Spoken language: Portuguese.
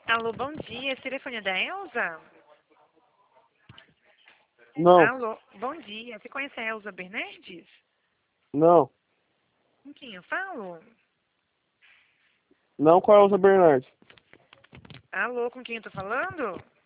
Alô, bom dia. Esse telefone é da Elza? Não, Alô, bom dia. Você conhece a Elza Bernardes? não. Com quem eu falo? Não com a Elza Bernardes. Alô, com quem eu tô falando?